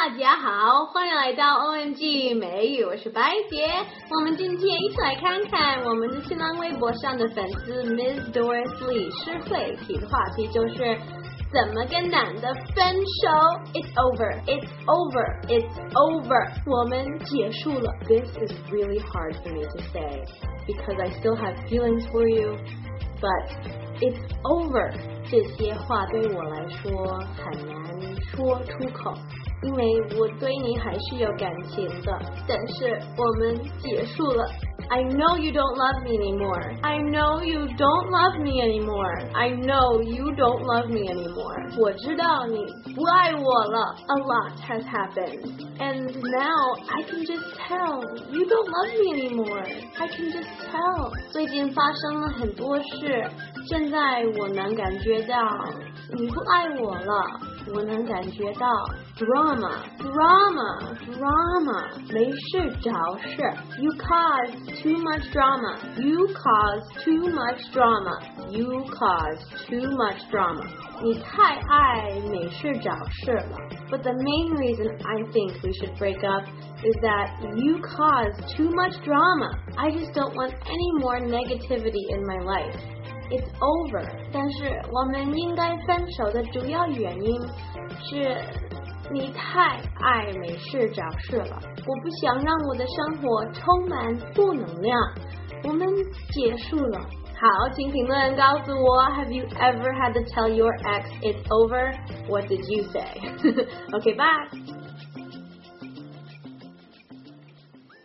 大家好，欢迎来到 OMG 美语，我是白姐。我们今天一起来看看我们的新浪微博上的粉丝 Miss Doris Lee 诗慧提的话题，就是怎么跟男的分手 It's over, it's over, it's over 我们结束了 This is really hard for me to say because I still have feelings for you But it's over 这些话对我来说很难说出口因为我对你还是有感情的但是我们结束了I know you don't love me anymore. I know you don't love me anymore. I know you don't love me anymore. 我知道你不爱我了 A lot has happened. And now I can just tell you don't love me anymore. I can just tell. 最近发生了很多事现在我能感觉到你不爱我了我能感觉到 drama 没事找事 You cause too much drama You cause too much drama You cause too much drama 你太爱没事找事了 But the main reason I think we should break up is that you cause too much drama I just don't want any more negativity in my life It's over 但是我们应该分手的主要原因是你太爱没事找事了我不想让我的生活充满负能量我们结束了好请评论告诉我 Have you ever had to tell your ex it's over? What did you say? Okay, bye